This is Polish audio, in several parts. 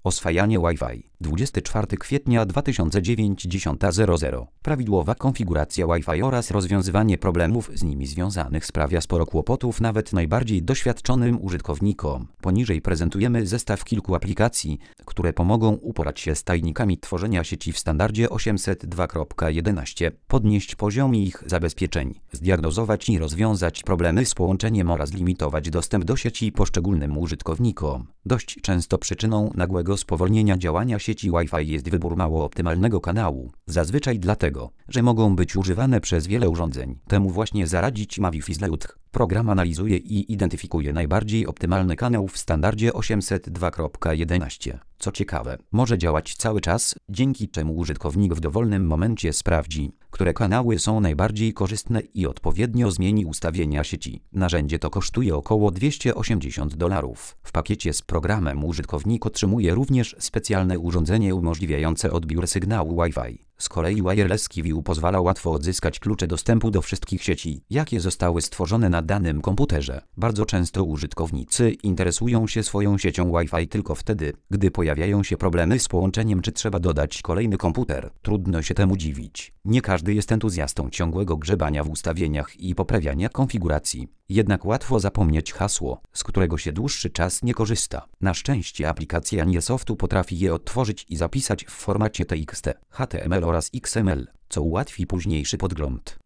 Oswajanie Wi-Fi. 24 kwietnia 2009 10:00. Prawidłowa konfiguracja Wi-Fi oraz rozwiązywanie problemów z nimi związanych sprawia sporo kłopotów nawet najbardziej doświadczonym użytkownikom. Poniżej prezentujemy zestaw kilku aplikacji, które pomogą uporać się z tajnikami tworzenia sieci w standardzie 802.11, podnieść poziom ich zabezpieczeń, zdiagnozować i rozwiązać problemy z połączeniem oraz limitować dostęp do sieci poszczególnym użytkownikom. Dość często przyczyną nagłego spowolnienia działania sieci Wi-Fi jest wybór mało optymalnego kanału, zazwyczaj dlatego, że mogą być używane przez wiele urządzeń. Temu właśnie zaradzić ma Wi-Fi Sleuth. Program analizuje i identyfikuje najbardziej optymalny kanał w standardzie 802.11. Co ciekawe, może działać cały czas, dzięki czemu użytkownik w dowolnym momencie sprawdzi, które kanały są najbardziej korzystne i odpowiednio zmieni ustawienia sieci. Narzędzie to kosztuje około $280. W pakiecie z programem użytkownik otrzymuje również specjalne urządzenie umożliwiające odbiór sygnału Wi-Fi. Z kolei Wireless KeyView pozwala łatwo odzyskać klucze dostępu do wszystkich sieci, jakie zostały stworzone na danym komputerze. Bardzo często użytkownicy interesują się swoją siecią Wi-Fi tylko wtedy, gdy pojawiają się problemy z połączeniem czy trzeba dodać kolejny komputer. Trudno się temu dziwić. Nie każdy jest entuzjastą ciągłego grzebania w ustawieniach i poprawiania konfiguracji. Jednak łatwo zapomnieć hasło, z którego się dłuższy czas nie korzysta. Na szczęście aplikacja Niesoftu potrafi je odtworzyć i zapisać w formacie TXT, HTML oraz XML, co ułatwi późniejszy podgląd.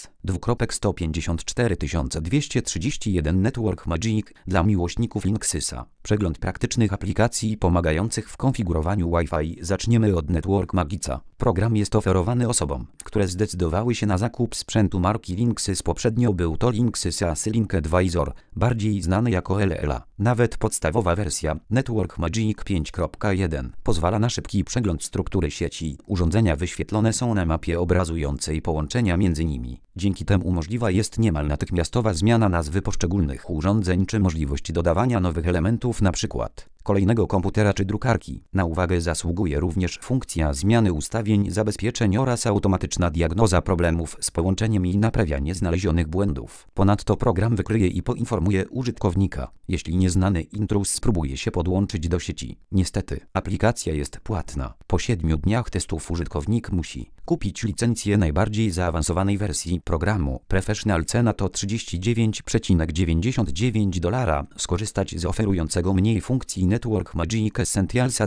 S254231 Network Magic dla miłośników Linuxysa. Przegląd praktycznych aplikacji pomagających w konfigurowaniu Wi-Fi. Zaczniemy od Network Magica. Program jest oferowany osobom, które zdecydowały się na zakup sprzętu marki Linksys. Poprzednio był to Linksys Link Advisor, bardziej znany jako LLA. Nawet podstawowa wersja Network Magic 5.1 pozwala na szybki przegląd struktury sieci. Urządzenia wyświetlone są na mapie obrazującej połączenia między nimi. Dzięki temu możliwa jest niemal natychmiastowa zmiana nazwy poszczególnych urządzeń czy możliwość dodawania nowych elementów, np. kolejnego komputera czy drukarki. Na uwagę zasługuje również funkcja zmiany ustawień zabezpieczeń oraz automatyczna diagnoza problemów z połączeniem i naprawianie znalezionych błędów. Ponadto program wykryje i poinformuje użytkownika, jeśli nieznany intruz spróbuje się podłączyć do sieci. Niestety, aplikacja jest płatna. Po 7 dniach testów użytkownik musi kupić licencję najbardziej zaawansowanej wersji programu. Professional cena to $39,99, skorzystać z oferującego mniej funkcji Network Magic Essentialsa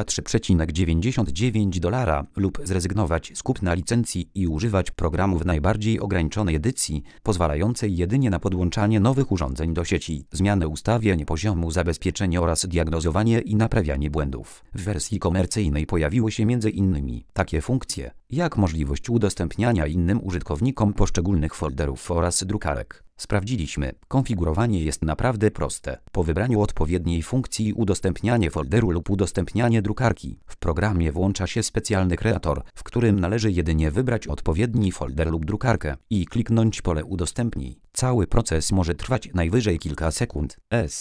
$23,99 lub zrezygnować z kupna licencji i używać programu w najbardziej ograniczonej edycji, pozwalającej jedynie na podłączanie nowych urządzeń do sieci, zmianę ustawień poziomu zabezpieczenia oraz diagnozowanie i naprawianie błędów. W wersji komercyjnej pojawiły się m.in. takie funkcje, jak możliwość udostępniania innym użytkownikom poszczególnych folderów oraz drukarek. Sprawdziliśmy, konfigurowanie jest naprawdę proste. Po wybraniu odpowiedniej funkcji udostępnianie folderu lub udostępnianie drukarki, w programie włącza się specjalny kreator, w którym należy jedynie wybrać odpowiedni folder lub drukarkę i kliknąć pole udostępnij. Cały proces może trwać najwyżej kilka sekund.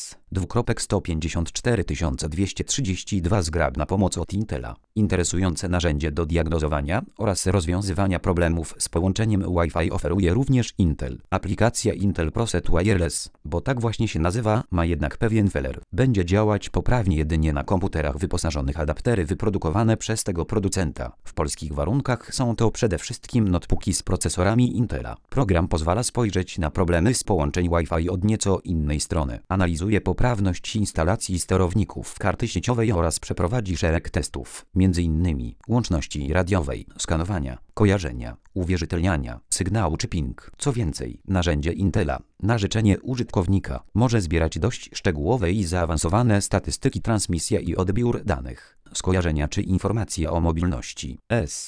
S254232 zgrabna pomoc od Intela. Interesujące narzędzie do diagnozowania oraz rozwiązywania problemów z połączeniem Wi-Fi oferuje również Intel. Aplikacja Intel ProSet Wireless, bo tak właśnie się nazywa, ma jednak pewien feller. Będzie działać poprawnie jedynie na komputerach wyposażonych adaptery wyprodukowane przez tego producenta. W polskich warunkach są to przede wszystkim notebooki z procesorami Intela. Program pozwala spojrzeć na problemy z połączeń Wi-Fi od nieco innej strony. Analizuje poprawność instalacji sterowników karty sieciowej oraz przeprowadzi szereg testów, m.in. łączności radiowej, skanowania, kojarzenia, uwierzytelniania, sygnału czy ping. Co więcej, narzędzie Intela na życzenie użytkownika może zbierać dość szczegółowe i zaawansowane statystyki, transmisja i odbiór danych, skojarzenia czy informacje o mobilności.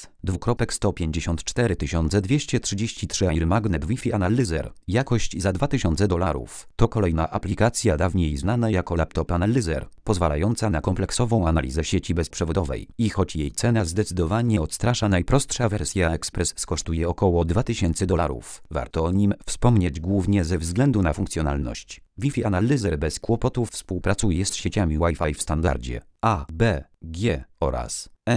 S254233 Air Magnet Wi-Fi Analyzer. Jakość za $2000. To kolejna aplikacja dawniej znana jako Laptop Analyzer, pozwalająca na kompleksową analizę sieci bezprzewodowej. I choć jej cena zdecydowanie odstrasza, najprostsza wersja Express kosztuje około $2000. Warto o nim wspomnieć głównie ze względu na funkcjonalność. Wi-Fi Analyzer bez kłopotów współpracuje z sieciami Wi-Fi w standardzie A, B, G oraz N.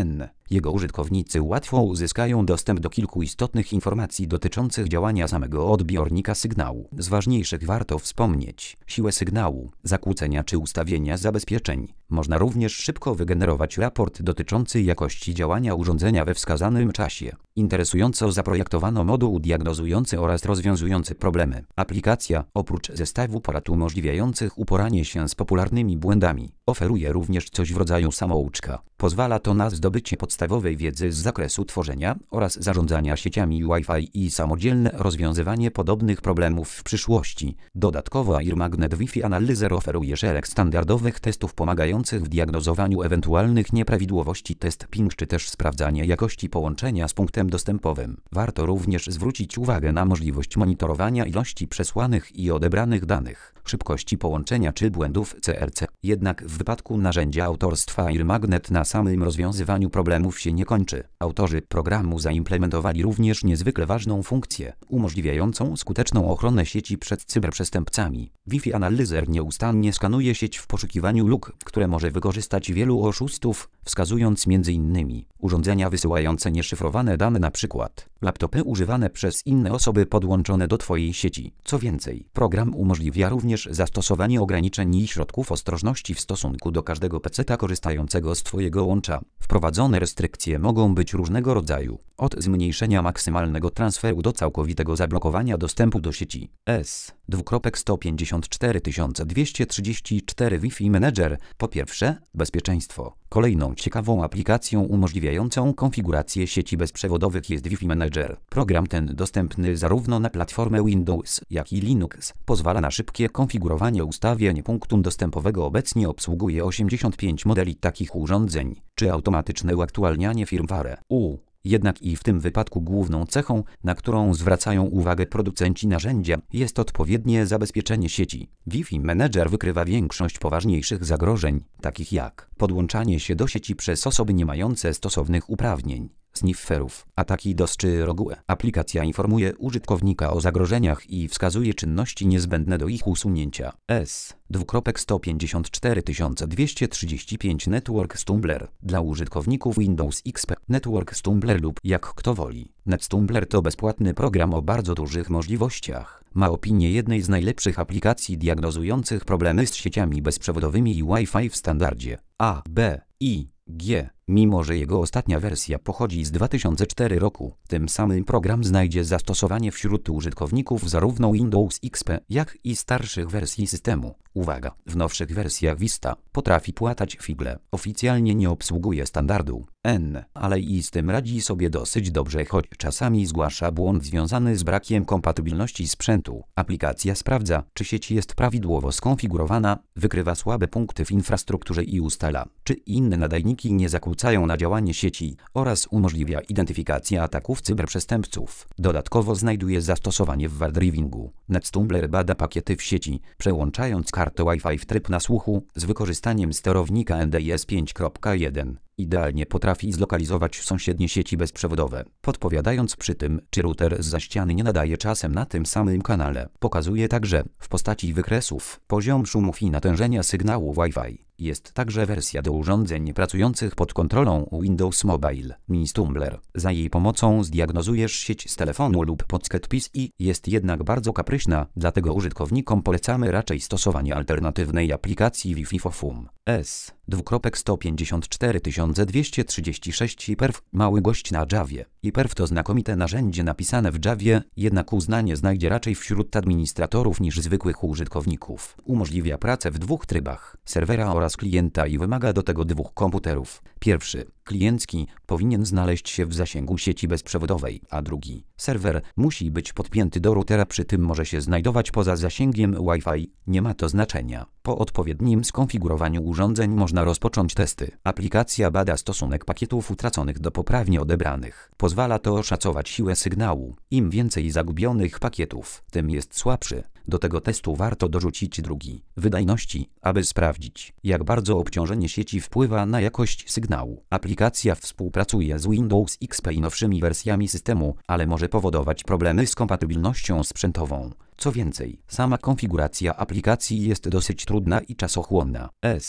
Jego użytkownicy łatwo uzyskają dostęp do kilku istotnych informacji dotyczących działania samego odbiornika sygnału. Z ważniejszych warto wspomnieć siłę sygnału, zakłócenia czy ustawienia zabezpieczeń. Można również szybko wygenerować raport dotyczący jakości działania urządzenia we wskazanym czasie. Interesująco zaprojektowano moduł diagnozujący oraz rozwiązujący problemy. Aplikacja, oprócz zestawu porad umożliwiających uporanie się z popularnymi błędami, oferuje również coś w rodzaju samouczka. Pozwala to na zdobycie podstawowej wiedzy z zakresu tworzenia oraz zarządzania sieciami Wi-Fi i samodzielne rozwiązywanie podobnych problemów w przyszłości. Dodatkowo Air Magnet Wi-Fi Analyzer oferuje szereg standardowych testów pomagających w diagnozowaniu ewentualnych nieprawidłowości, test ping czy też sprawdzanie jakości połączenia z punktem dostępowym. Warto również zwrócić uwagę na możliwość monitorowania ilości przesłanych i odebranych danych, szybkości połączenia czy błędów CRC. Jednak w wypadku narzędzia autorstwa Air Magnet na samym rozwiązywaniu problemów się nie kończy. Autorzy programu zaimplementowali również niezwykle ważną funkcję, umożliwiającą skuteczną ochronę sieci przed cyberprzestępcami. Wi-Fi Analyzer nieustannie skanuje sieć w poszukiwaniu luk, które może wykorzystać wielu oszustów, wskazując m.in. urządzenia wysyłające nieszyfrowane dane, np. laptopy używane przez inne osoby podłączone do Twojej sieci. Co więcej, program umożliwia również zastosowanie ograniczeń i środków ostrożności w stosunku do każdego PC-ta korzystającego z Twojego łącza. Wprowadzone restrykcje mogą być różnego rodzaju, od zmniejszenia maksymalnego transferu do całkowitego zablokowania dostępu do sieci. S.254 Wi-Fi Manager. Po pierwsze, bezpieczeństwo. Kolejną ciekawą aplikacją umożliwiającą konfigurację sieci bezprzewodowych jest Wi-Fi Manager. Program ten, dostępny zarówno na platformę Windows, jak i Linux, pozwala na szybkie konfigurowanie ustawień punktu dostępowego. Obecnie obsługuje 85 modeli takich urządzeń, czy automatyczne uaktualnianie firmware. Jednak i w tym wypadku główną cechą, na którą zwracają uwagę producenci narzędzia, jest odpowiednie zabezpieczenie sieci. Wi-Fi Manager wykrywa większość poważniejszych zagrożeń, takich jak podłączanie się do sieci przez osoby nie mające stosownych uprawnień, snifferów, ataki DOS czy Rogue. Aplikacja informuje użytkownika o zagrożeniach i wskazuje czynności niezbędne do ich usunięcia. S.254 Network Stumbler. Dla użytkowników Windows XP Network Stumbler lub jak kto woli. NetStumbler to bezpłatny program o bardzo dużych możliwościach. Ma opinię jednej z najlepszych aplikacji diagnozujących problemy z sieciami bezprzewodowymi i Wi-Fi w standardzie A, B, I, G. Mimo że jego ostatnia wersja pochodzi z 2004 roku, tym samym program znajdzie zastosowanie wśród użytkowników zarówno Windows XP, jak i starszych wersji systemu. Uwaga! W nowszych wersjach Vista potrafi płatać figle. Oficjalnie nie obsługuje standardu N, ale i z tym radzi sobie dosyć dobrze, choć czasami zgłasza błąd związany z brakiem kompatybilności sprzętu. Aplikacja sprawdza, czy sieć jest prawidłowo skonfigurowana, wykrywa słabe punkty w infrastrukturze i ustala, czy inne nadajniki nie zakłócają na działanie sieci oraz umożliwia identyfikację ataków cyberprzestępców. Dodatkowo znajduje zastosowanie w wardrivingu. NetStumbler bada pakiety w sieci, przełączając kartę Wi-Fi w tryb nasłuchu z wykorzystaniem sterownika NDIS 5.1. Idealnie potrafi zlokalizować sąsiednie sieci bezprzewodowe, podpowiadając przy tym, czy router zza ściany nie nadaje czasem na tym samym kanale. Pokazuje także, w postaci wykresów, poziom szumów i natężenia sygnału Wi-Fi. Jest także wersja do urządzeń pracujących pod kontrolą Windows Mobile, MiniStumbler. Za jej pomocą zdiagnozujesz sieć z telefonu lub podcast PC. Jest jednak bardzo kapryśna, dlatego użytkownikom polecamy raczej stosowanie alternatywnej aplikacji Wi-Fi Fofum. S.254 IPerf. Mały gość na Javie. IPerf to znakomite narzędzie napisane w Javie, jednak uznanie znajdzie raczej wśród administratorów niż zwykłych użytkowników. Umożliwia pracę w dwóch trybach, serwera oraz klienta i wymaga do tego dwóch komputerów. Pierwszy, kliencki, powinien znaleźć się w zasięgu sieci bezprzewodowej, a drugi, serwer, musi być podpięty do routera, przy tym może się znajdować poza zasięgiem Wi-Fi. Nie ma to znaczenia. Po odpowiednim skonfigurowaniu urządzeń można rozpocząć testy. Aplikacja bada stosunek pakietów utraconych do poprawnie odebranych. Pozwala to oszacować siłę sygnału. Im więcej zagubionych pakietów, tym jest słabszy. Do tego testu warto dorzucić drugi, wydajności, aby sprawdzić, jak bardzo obciążenie sieci wpływa na jakość sygnału. Aplikacja współpracuje z Windows XP i nowszymi wersjami systemu, ale może powodować problemy z kompatybilnością sprzętową. Co więcej, sama konfiguracja aplikacji jest dosyć trudna i czasochłonna.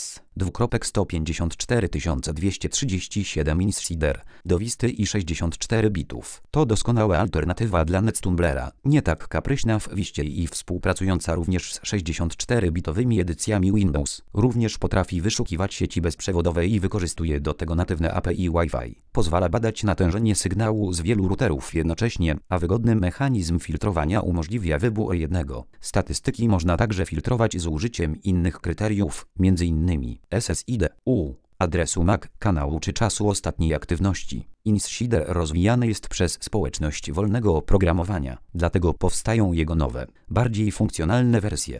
S254237 Insider, dowisty i 64 bitów. To doskonała alternatywa dla NetTumblera, nie tak kapryśna w wiście i współpracująca również z 64-bitowymi edycjami Windows. Również potrafi wyszukiwać sieci bezprzewodowe i wykorzystuje do tego natywne API Wi-Fi. Pozwala badać natężenie sygnału z wielu routerów jednocześnie, a wygodny mechanizm filtrowania umożliwia wybór jednego. Statystyki można także filtrować z użyciem innych kryteriów, m.in. SSID, adresu MAC, kanału czy czasu ostatniej aktywności. Insider rozwijany jest przez społeczność wolnego oprogramowania, dlatego powstają jego nowe, bardziej funkcjonalne wersje.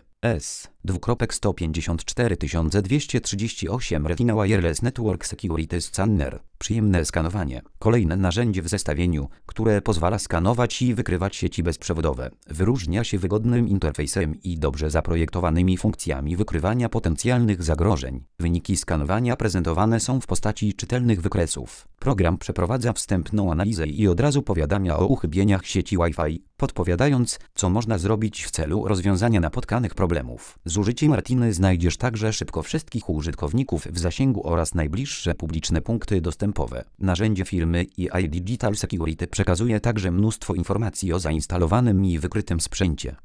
S254238 Retina Wireless Network Security Scanner. Przyjemne skanowanie. Kolejne narzędzie w zestawieniu, które pozwala skanować i wykrywać sieci bezprzewodowe. Wyróżnia się wygodnym interfejsem i dobrze zaprojektowanymi funkcjami wykrywania potencjalnych zagrożeń. Wyniki skanowania prezentowane są w postaci czytelnych wykresów. Program przeprowadza wstępną analizę i od razu powiadamia o uchybieniach sieci Wi-Fi, podpowiadając, co można zrobić w celu rozwiązania napotkanych problemów. Z użyciem Retiny znajdziesz także szybko wszystkich użytkowników w zasięgu oraz najbliższe publiczne punkty dostępowe. Narzędzie firmy EI Digital Security przekazuje także mnóstwo informacji o zainstalowanym i wykrytym sprzęcie.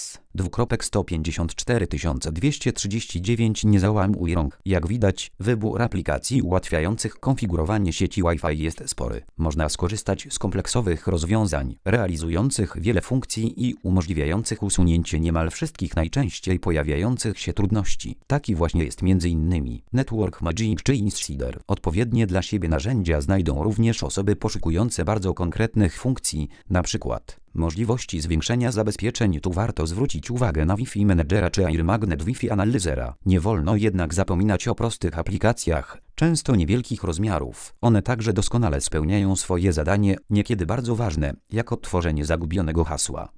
S254239 nie załamuje rąk. Jak widać, wybór aplikacji ułatwiających konfigurowanie sieci Wi-Fi jest spory. Można skorzystać z kompleksowych rozwiązań, realizujących wiele funkcji i umożliwiających usunięcie niemal wszystkich najczęściej pojawiających się trudności. Taki właśnie jest m.in. Network Magic czy Insider. Odpowiednie dla siebie narzędzia znajdą również osoby poszukujące bardzo konkretnych funkcji, np. możliwości zwiększenia zabezpieczeń. Tu warto zwrócić uwagę na Wi-Fi Managera czy Air Magnet Wi-Fi Analyzera. Nie wolno jednak zapominać o prostych aplikacjach, często niewielkich rozmiarów. One także doskonale spełniają swoje zadanie, niekiedy bardzo ważne, jak odtworzenie zagubionego hasła.